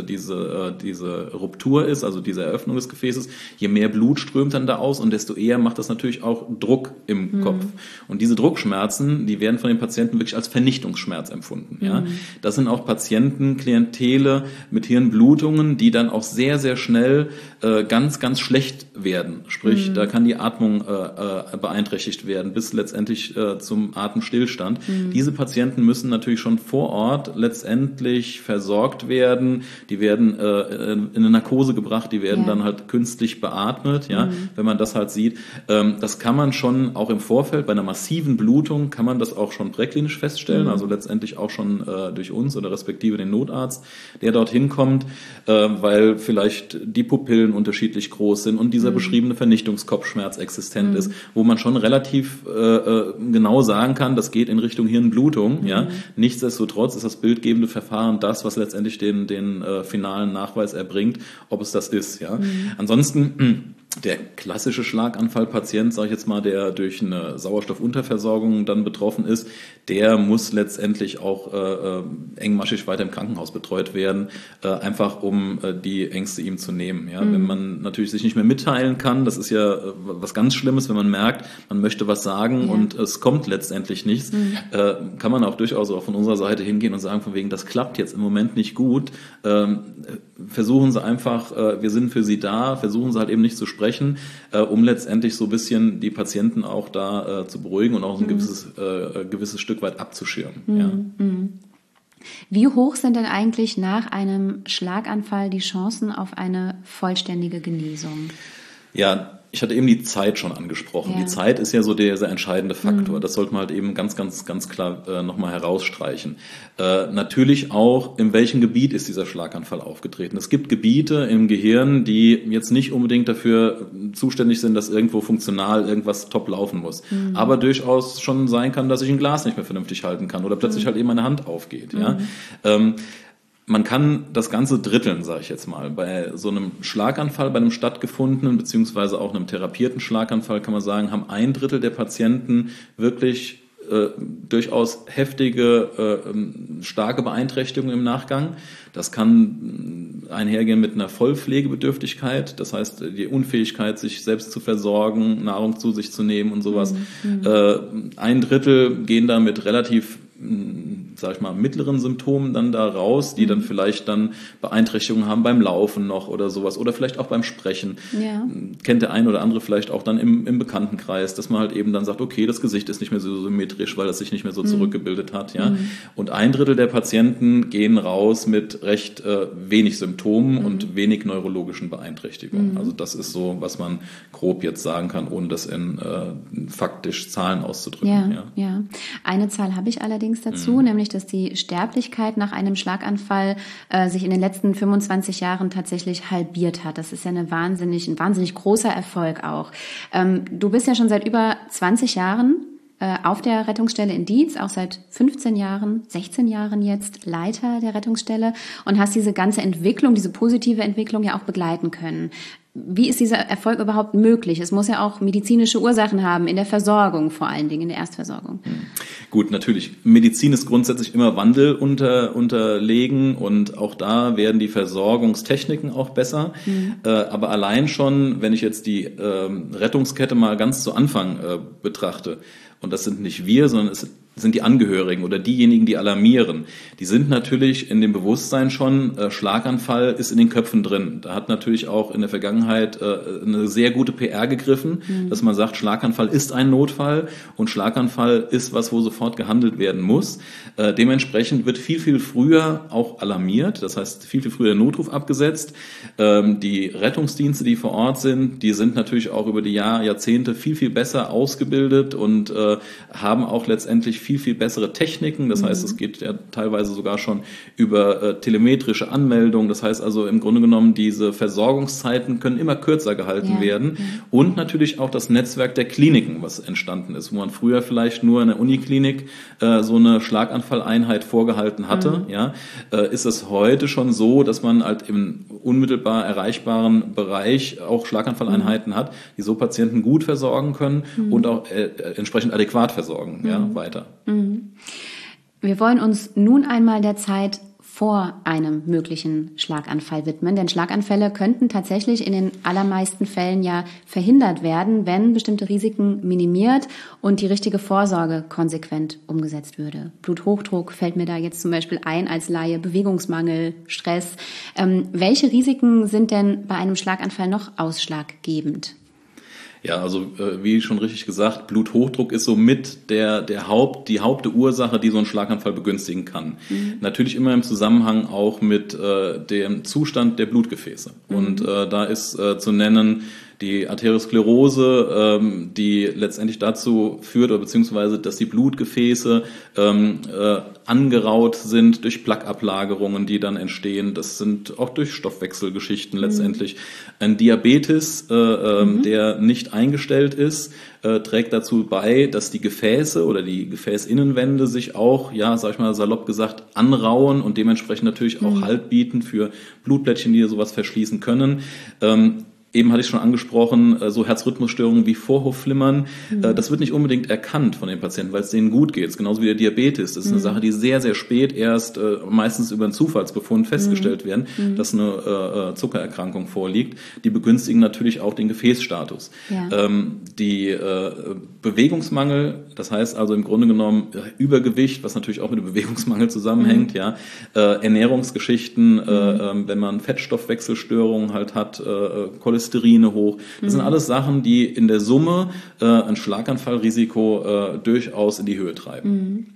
[SPEAKER 3] diese Ruptur ist, also diese Eröffnung des Gefäßes, je mehr Blut strömt dann da aus und desto eher macht das natürlich auch Druck im Kopf. Und diese Druckschmerzen, die werden von den Patienten wirklich als Vernichtungsschmerz empfunden. Ja? Das sind auch Patientenklientele mit Hirnblutungen, die dann auch sehr, sehr schnell ganz, ganz schlecht werden. Sprich, da kann die Atmung beeinträchtigt werden, bis letztendlich zum Atemstillstand. Diese Patienten müssen natürlich schon vor Ort letztendlich versorgt werden. Die werden in eine Narkose gebracht, die werden dann halt künstlich beatmet, ja, wenn man das halt sieht. Das kann man schon auch im Vorfeld, bei einer massiven Blutung kann man das auch schon präklinisch feststellen, also letztendlich auch schon durch uns oder respektive den Notarzt, der dorthin kommt, weil vielleicht die Pupillen unterschiedlich groß sind und dieser beschriebene Vernichtungskopfschmerz existent ist, wo man schon relativ genau sagen kann, das geht in Richtung Hirnblutung. Ja. Nichtsdestotrotz ist das bildgebende Verfahren das, was letztendlich den finalen Nachweis erbringt, ob es das ist. Ja. Ansonsten der klassische Schlaganfallpatient, sage ich jetzt mal, der durch eine Sauerstoffunterversorgung dann betroffen ist, der muss letztendlich auch engmaschig weiter im Krankenhaus betreut werden, einfach um die Ängste ihm zu nehmen. Ja? Wenn man natürlich sich nicht mehr mitteilen kann, das ist ja was ganz Schlimmes, wenn man merkt, man möchte was sagen und es kommt letztendlich nichts, kann man auch durchaus auch von unserer Seite hingehen und sagen, von wegen, das klappt jetzt im Moment nicht gut, versuchen Sie einfach, wir sind für Sie da, versuchen Sie halt eben nicht zu sprechen, sprechen, um letztendlich so ein bisschen die Patienten auch da zu beruhigen und auch ein gewisses Stück weit abzuschirmen. Ja.
[SPEAKER 2] Wie hoch sind denn eigentlich nach einem Schlaganfall die Chancen auf eine vollständige Genesung?
[SPEAKER 3] Ja, ich hatte eben die Zeit schon angesprochen. Ja. Die Zeit ist ja so der sehr entscheidende Faktor. Das sollte man halt eben ganz klar nochmal herausstreichen. Natürlich auch, in welchem Gebiet ist dieser Schlaganfall aufgetreten. Es gibt Gebiete im Gehirn, die jetzt nicht unbedingt dafür zuständig sind, dass irgendwo funktional irgendwas top laufen muss. Aber durchaus schon sein kann, dass ich ein Glas nicht mehr vernünftig halten kann oder plötzlich halt eben meine Hand aufgeht. Ja. Man kann das Ganze dritteln, sage ich jetzt mal. Bei so einem Schlaganfall, bei einem stattgefundenen beziehungsweise auch einem therapierten Schlaganfall kann man sagen, haben 1/3 der Patienten wirklich durchaus heftige, starke Beeinträchtigungen im Nachgang. Das kann einhergehen mit einer Vollpflegebedürftigkeit, das heißt die Unfähigkeit, sich selbst zu versorgen, Nahrung zu sich zu nehmen und sowas. 1/3 gehen da mit relativ, sag ich mal, mittleren Symptomen dann da raus, die dann vielleicht dann Beeinträchtigungen haben beim Laufen noch oder sowas oder vielleicht auch beim Sprechen. Ja. Kennt der ein oder andere vielleicht auch dann im Bekanntenkreis, dass man halt eben dann sagt, okay, das Gesicht ist nicht mehr so symmetrisch, weil das sich nicht mehr so zurückgebildet hat. Ja. Und 1/3 der Patienten gehen raus mit recht wenig Symptomen und wenig neurologischen Beeinträchtigungen. Also das ist so, was man grob jetzt sagen kann, ohne das in faktisch Zahlen auszudrücken.
[SPEAKER 2] Ja. Eine Zahl habe ich allerdings dazu, nämlich, dass die Sterblichkeit nach einem Schlaganfall sich in den letzten 25 Jahren tatsächlich halbiert hat. Das ist ja ein wahnsinnig großer Erfolg auch. Du bist ja schon seit über 20 Jahren auf der Rettungsstelle in Dietz, auch seit 15 Jahren, 16 Jahren jetzt Leiter der Rettungsstelle und hast diese ganze Entwicklung, diese positive Entwicklung ja auch begleiten können. Wie ist dieser Erfolg überhaupt möglich? Es muss ja auch medizinische Ursachen haben, in der Versorgung vor allen Dingen, in der Erstversorgung.
[SPEAKER 3] Gut, natürlich. Medizin ist grundsätzlich immer Wandel unterlegen und auch da werden die Versorgungstechniken auch besser. Aber allein schon, wenn ich jetzt die Rettungskette mal ganz zu Anfang betrachte, und das sind nicht wir, sondern es sind die Angehörigen oder diejenigen, die alarmieren. Die sind natürlich in dem Bewusstsein schon, Schlaganfall ist in den Köpfen drin. Da hat natürlich auch in der Vergangenheit eine sehr gute PR gegriffen, dass man sagt, Schlaganfall ist ein Notfall und Schlaganfall ist was, wo sofort gehandelt werden muss. Dementsprechend wird viel früher auch alarmiert, das heißt viel früher der Notruf abgesetzt. Die Rettungsdienste, die vor Ort sind, die sind natürlich auch über die Jahrzehnte viel besser ausgebildet und haben auch letztendlich viel bessere Techniken. Das heißt, es geht ja teilweise sogar schon über telemetrische Anmeldung. Das heißt also im Grunde genommen, diese Versorgungszeiten können immer kürzer gehalten werden. Und natürlich auch das Netzwerk der Kliniken, was entstanden ist, wo man früher vielleicht nur in der Uniklinik so eine Schlaganfalleinheit vorgehalten hatte. Ist es heute schon so, dass man halt im unmittelbar erreichbaren Bereich auch Schlaganfalleinheiten hat, die so Patienten gut versorgen können und auch entsprechend adäquat versorgen, weiter.
[SPEAKER 2] Wir wollen uns nun einmal der Zeit vor einem möglichen Schlaganfall widmen, denn Schlaganfälle könnten tatsächlich in den allermeisten Fällen ja verhindert werden, wenn bestimmte Risiken minimiert und die richtige Vorsorge konsequent umgesetzt würde. Bluthochdruck fällt mir da jetzt zum Beispiel ein als Laie, Bewegungsmangel, Stress. Welche Risiken sind denn bei einem Schlaganfall noch ausschlaggebend?
[SPEAKER 3] Ja, also wie schon richtig gesagt, Bluthochdruck ist somit die Hauptursache, die so einen Schlaganfall begünstigen kann. Natürlich immer im Zusammenhang auch mit dem Zustand der Blutgefäße. Und da ist zu nennen die Arteriosklerose, die letztendlich dazu führt, oder beziehungsweise, dass die Blutgefäße angeraut sind durch Plaqueablagerungen, die dann entstehen. Das sind auch durch Stoffwechselgeschichten letztendlich. Ein Diabetes, der nicht eingestellt ist, trägt dazu bei, dass die Gefäße oder die Gefäßinnenwände sich auch, sag ich mal salopp gesagt, anrauen und dementsprechend natürlich auch Halt bieten für Blutplättchen, die sowas verschließen können. Eben hatte ich schon angesprochen, so Herzrhythmusstörungen wie Vorhofflimmern, das wird nicht unbedingt erkannt von den Patienten, weil es denen gut geht. Genauso wie der Diabetes. Das ist eine Sache, die sehr spät erst, meistens über einen Zufallsbefund festgestellt werden, dass eine Zuckererkrankung vorliegt. Die begünstigen natürlich auch den Gefäßstatus. Die Bewegungsmangel, das heißt also im Grunde genommen Übergewicht, was natürlich auch mit dem Bewegungsmangel zusammenhängt, Ernährungsgeschichten, wenn man Fettstoffwechselstörungen halt hat, Cholesterin hoch. Das sind alles Sachen, die in der Summe ein Schlaganfallrisiko durchaus in die Höhe treiben.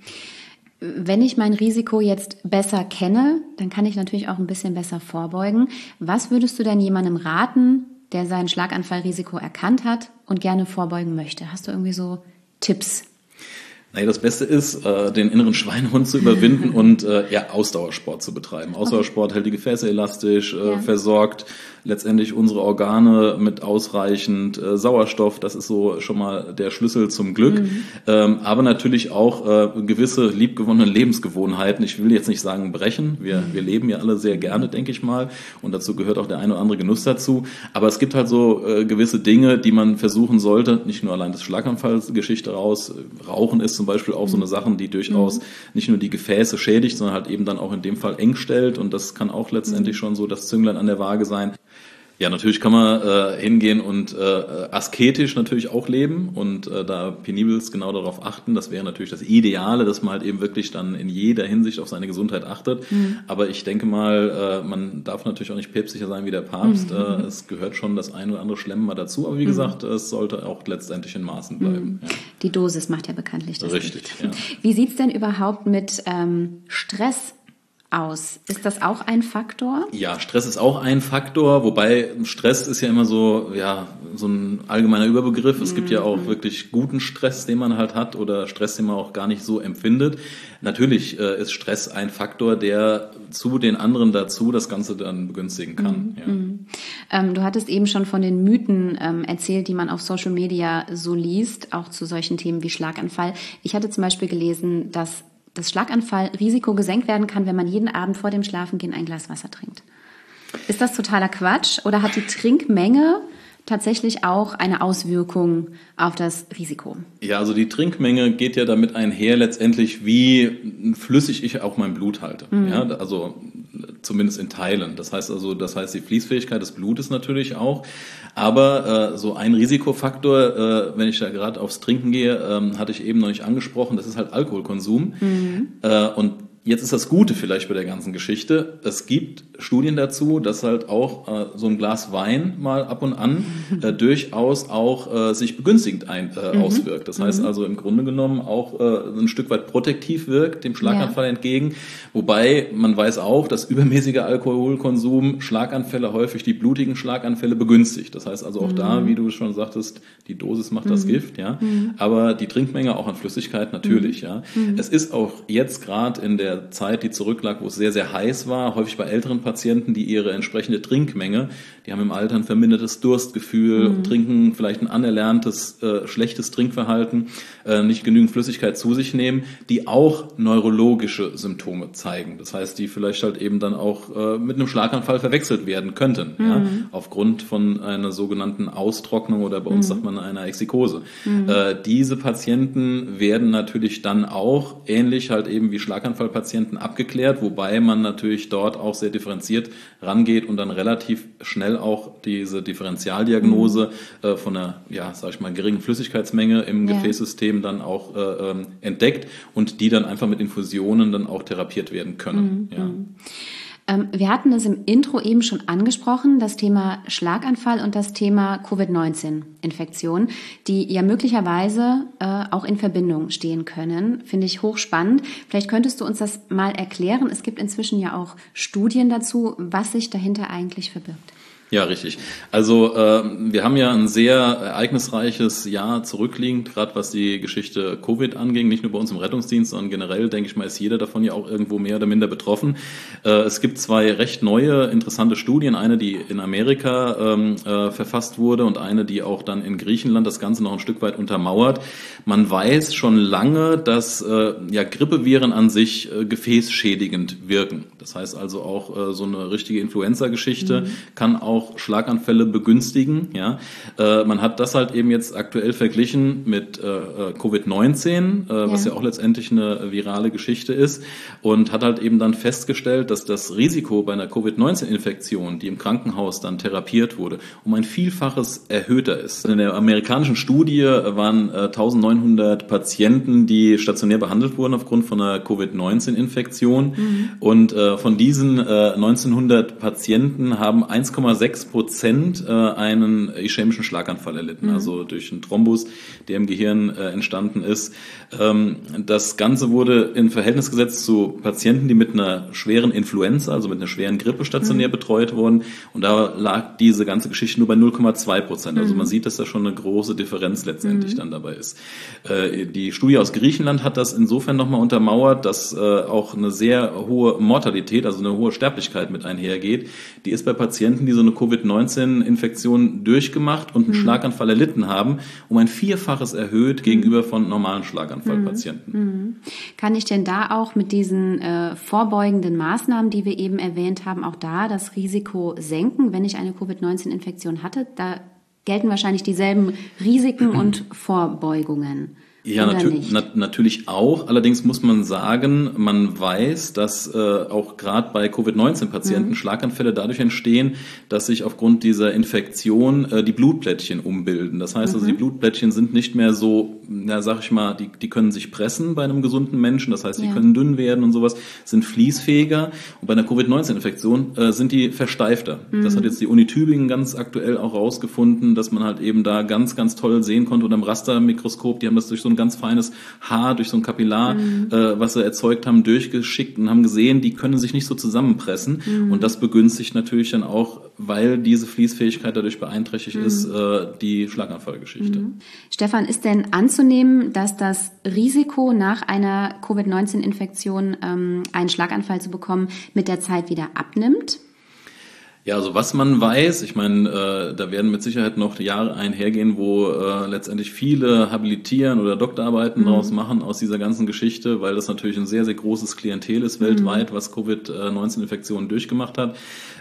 [SPEAKER 2] Wenn ich mein Risiko jetzt besser kenne, dann kann ich natürlich auch ein bisschen besser vorbeugen. Was würdest du denn jemandem raten, der sein Schlaganfallrisiko erkannt hat und gerne vorbeugen möchte? Hast du irgendwie so Tipps?
[SPEAKER 3] Naja, das Beste ist, den inneren Schweinehund zu überwinden und Ausdauersport zu betreiben. Ausdauersport hält die Gefäße elastisch, versorgt letztendlich unsere Organe mit ausreichend Sauerstoff. Das ist so schon mal der Schlüssel zum Glück. Aber natürlich auch gewisse liebgewonnene Lebensgewohnheiten. Ich will jetzt nicht sagen brechen. Wir leben ja alle sehr gerne, denke ich mal. Und dazu gehört auch der eine oder andere Genuss dazu. Aber es gibt halt so gewisse Dinge, die man versuchen sollte. Nicht nur allein das Schlaganfallsgeschichte raus. Rauchen ist zum Beispiel auch so eine Sache, die durchaus nicht nur die Gefäße schädigt, sondern halt eben dann auch in dem Fall eng stellt. Und das kann auch letztendlich schon so das Zünglein an der Waage sein. Ja, natürlich kann man hingehen und asketisch natürlich auch leben und da penibelst genau darauf achten. Das wäre natürlich das Ideale, dass man halt eben wirklich dann in jeder Hinsicht auf seine Gesundheit achtet. Aber ich denke mal, man darf natürlich auch nicht päpstlicher sein wie der Papst. Es gehört schon das ein oder andere Schlemmen mal dazu. Aber wie gesagt, es sollte auch letztendlich in Maßen bleiben. Ja.
[SPEAKER 2] Die Dosis macht ja bekanntlich das
[SPEAKER 3] Richtig,
[SPEAKER 2] Gift.
[SPEAKER 3] ja.
[SPEAKER 2] Wie sieht's denn überhaupt mit Stress aus? Ist das auch ein Faktor?
[SPEAKER 3] Ja, Stress ist auch ein Faktor, wobei Stress ist ja immer so ein allgemeiner Überbegriff. Es gibt ja auch wirklich guten Stress, den man halt hat oder Stress, den man auch gar nicht so empfindet. Natürlich ist Stress ein Faktor, der zu den anderen dazu das Ganze dann begünstigen kann.
[SPEAKER 2] Du hattest eben schon von den Mythen erzählt, die man auf Social Media so liest, auch zu solchen Themen wie Schlaganfall. Ich hatte zum Beispiel gelesen, dass das Schlaganfallrisiko gesenkt werden kann, wenn man jeden Abend vor dem Schlafengehen ein Glas Wasser trinkt. Ist das totaler Quatsch oder hat die Trinkmenge tatsächlich auch eine Auswirkung auf das Risiko? Ja,
[SPEAKER 3] also die Trinkmenge geht ja damit einher letztendlich, wie flüssig ich auch mein Blut halte. Ja, also zumindest in Teilen. Das heißt die Fließfähigkeit des Blutes natürlich auch. Aber so ein Risikofaktor, wenn ich da gerade aufs Trinken gehe, hatte ich eben noch nicht angesprochen, das ist halt Alkoholkonsum. Und jetzt ist das Gute vielleicht bei der ganzen Geschichte. Es gibt Studien dazu, dass halt auch so ein Glas Wein mal ab und an durchaus auch sich begünstigend auswirkt. Das heißt also im Grunde genommen auch ein Stück weit protektiv wirkt dem Schlaganfall entgegen. Wobei man weiß auch, dass übermäßiger Alkoholkonsum Schlaganfälle, häufig die blutigen Schlaganfälle begünstigt. Das heißt also auch da, wie du schon sagtest, die Dosis macht das Gift, ja. Aber die Trinkmenge auch an Flüssigkeit natürlich, ja. Es ist auch jetzt gerade in der Zeit, die zurücklag, wo es sehr, sehr heiß war, häufig bei älteren Patienten, die ihre entsprechende Trinkmenge, die haben im Alter ein vermindertes Durstgefühl, trinken vielleicht ein anerlerntes, schlechtes Trinkverhalten, nicht genügend Flüssigkeit zu sich nehmen, die auch neurologische Symptome zeigen. Das heißt, die vielleicht halt eben dann auch mit einem Schlaganfall verwechselt werden könnten, ja, aufgrund von einer sogenannten Austrocknung oder bei uns sagt man einer Exikose. Diese Patienten werden natürlich dann auch ähnlich halt eben wie Schlaganfallpatienten abgeklärt, wobei man natürlich dort auch sehr differenziert rangeht und dann relativ schnell auch diese Differentialdiagnose von einer, geringen Flüssigkeitsmenge im Gefäßsystem dann auch entdeckt und die dann einfach mit Infusionen dann auch therapiert werden können.
[SPEAKER 2] Wir hatten es im Intro eben schon angesprochen, das Thema Schlaganfall und das Thema Covid-19-Infektion, die ja möglicherweise auch in Verbindung stehen können. Finde ich hochspannend. Vielleicht könntest du uns das mal erklären. Es gibt inzwischen ja auch Studien dazu, was sich dahinter eigentlich verbirgt.
[SPEAKER 3] Ja, richtig. Also wir haben ja ein sehr ereignisreiches Jahr zurückliegend, gerade was die Geschichte Covid anging, nicht nur bei uns im Rettungsdienst, sondern generell, denke ich mal, ist jeder davon ja auch irgendwo mehr oder minder betroffen. Es gibt zwei recht neue, interessante Studien, eine, die in Amerika verfasst wurde und eine, die auch dann in Griechenland das Ganze noch ein Stück weit untermauert. Man weiß schon lange, dass Grippeviren an sich gefäßschädigend wirken. Das heißt also auch so eine richtige Influenza-Geschichte kann auch Schlaganfälle begünstigen. Ja, man hat das halt eben jetzt aktuell verglichen mit Covid-19, was ja auch letztendlich eine virale Geschichte ist, und hat halt eben dann festgestellt, dass das Risiko bei einer Covid-19-Infektion, die im Krankenhaus dann therapiert wurde, um ein Vielfaches erhöhter ist. In der amerikanischen Studie waren 1900 Patienten, die stationär behandelt wurden aufgrund von einer Covid-19-Infektion, und von diesen 1900 Patienten haben 1,6 0,6% einen ischämischen Schlaganfall erlitten, also durch einen Thrombus, der im Gehirn entstanden ist. Das Ganze wurde in Verhältnis gesetzt zu Patienten, die mit einer schweren Influenza, also mit einer schweren Grippe stationär betreut wurden. Und da lag diese ganze Geschichte nur bei 0,2%. Also man sieht, dass da schon eine große Differenz letztendlich dann dabei ist. Die Studie aus Griechenland hat das insofern nochmal untermauert, dass auch eine sehr hohe Mortalität, also eine hohe Sterblichkeit mit einhergeht. Die ist bei Patienten, die so eine Covid-19-Infektion durchgemacht und einen Schlaganfall erlitten haben, um ein Vierfaches erhöht gegenüber von normalen Schlaganfallpatienten.
[SPEAKER 2] Kann ich denn da auch mit diesen vorbeugenden Maßnahmen, die wir eben erwähnt haben, auch da das Risiko senken, wenn ich eine Covid-19-Infektion hatte? Da gelten wahrscheinlich dieselben Risiken und Vorbeugungen.
[SPEAKER 3] Ja, natürlich auch. Allerdings muss man sagen, man weiß, dass auch gerade bei Covid-19-Patienten Schlaganfälle dadurch entstehen, dass sich aufgrund dieser Infektion die Blutplättchen umbilden. Das heißt also, die Blutplättchen sind nicht mehr so, sag ich mal, die können sich pressen bei einem gesunden Menschen. Das heißt, die können dünn werden und sowas, sind fließfähiger. Und bei einer Covid-19-Infektion sind die versteifter. Das hat jetzt die Uni Tübingen ganz aktuell auch rausgefunden, dass man halt eben da ganz, ganz toll sehen konnte unter dem Rastermikroskop. Die haben das durch so ein ganz feines Haar, durch so ein Kapillar, was sie erzeugt haben, durchgeschickt und haben gesehen, die können sich nicht so zusammenpressen. Und das begünstigt natürlich dann auch, weil diese Fließfähigkeit dadurch beeinträchtigt ist, die Schlaganfallgeschichte.
[SPEAKER 2] Stefan, ist denn anzunehmen, dass das Risiko nach einer Covid-19-Infektion einen Schlaganfall zu bekommen mit der Zeit wieder abnimmt?
[SPEAKER 3] Ja, also was man weiß, ich meine, da werden mit Sicherheit noch Jahre einhergehen, wo letztendlich viele habilitieren oder Doktorarbeiten draus machen aus dieser ganzen Geschichte, weil das natürlich ein sehr, sehr großes Klientel ist weltweit, was Covid-19-Infektionen durchgemacht hat.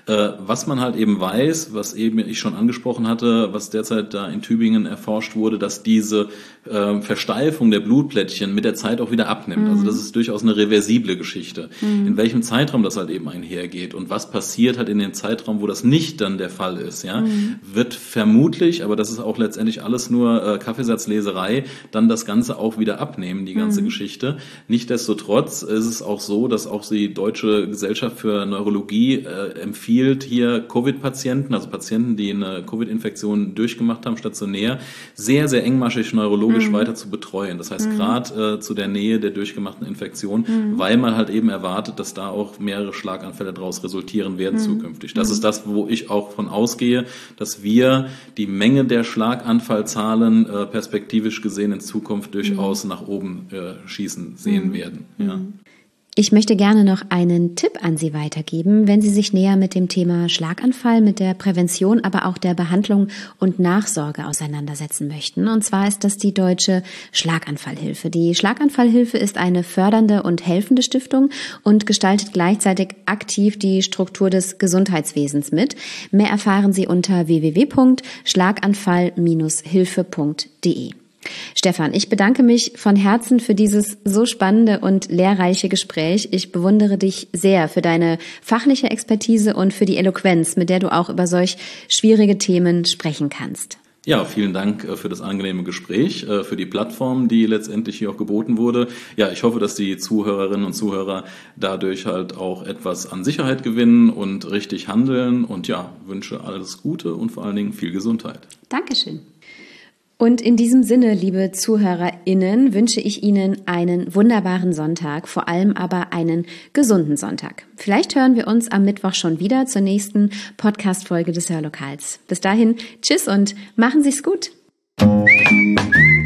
[SPEAKER 3] Was man halt eben weiß, was eben ich schon angesprochen hatte, was derzeit da in Tübingen erforscht wurde, dass diese Versteifung der Blutplättchen mit der Zeit auch wieder abnimmt. Also das ist durchaus eine reversible Geschichte. In welchem Zeitraum das halt eben einhergeht und was passiert halt in dem Zeitraum, wo das nicht dann der Fall ist, wird vermutlich, aber das ist auch letztendlich alles nur Kaffeesatzleserei, dann das Ganze auch wieder abnehmen, die ganze Geschichte. Nichtsdestotrotz ist es auch so, dass auch die Deutsche Gesellschaft für Neurologie empfiehlt hier Covid-Patienten, also Patienten, die eine Covid-Infektion durchgemacht haben, stationär, sehr, sehr engmaschig neurologisch weiter zu betreuen. Das heißt, gerade zu der Nähe der durchgemachten Infektion, weil man halt eben erwartet, dass da auch mehrere Schlaganfälle daraus resultieren werden zukünftig. Das ist das, wo ich auch von ausgehe, dass wir die Menge der Schlaganfallzahlen perspektivisch gesehen in Zukunft durchaus nach oben schießen sehen werden. Ja.
[SPEAKER 2] Ich möchte gerne noch einen Tipp an Sie weitergeben, wenn Sie sich näher mit dem Thema Schlaganfall, mit der Prävention, aber auch der Behandlung und Nachsorge auseinandersetzen möchten. Und zwar ist das die Deutsche Schlaganfallhilfe. Die Schlaganfallhilfe ist eine fördernde und helfende Stiftung und gestaltet gleichzeitig aktiv die Struktur des Gesundheitswesens mit. Mehr erfahren Sie unter www.schlaganfall-hilfe.de. Stefan, ich bedanke mich von Herzen für dieses so spannende und lehrreiche Gespräch. Ich bewundere dich sehr für deine fachliche Expertise und für die Eloquenz, mit der du auch über solch schwierige Themen sprechen kannst.
[SPEAKER 3] Ja, vielen Dank für das angenehme Gespräch, für die Plattform, die letztendlich hier auch geboten wurde. Ja, ich hoffe, dass die Zuhörerinnen und Zuhörer dadurch halt auch etwas an Sicherheit gewinnen und richtig handeln. Und ja, wünsche alles Gute und vor allen Dingen viel Gesundheit.
[SPEAKER 2] Dankeschön. Und in diesem Sinne, liebe ZuhörerInnen, wünsche ich Ihnen einen wunderbaren Sonntag, vor allem aber einen gesunden Sonntag. Vielleicht hören wir uns am Mittwoch schon wieder zur nächsten Podcast-Folge des Hörlokals. Bis dahin, tschüss und machen Sie's gut.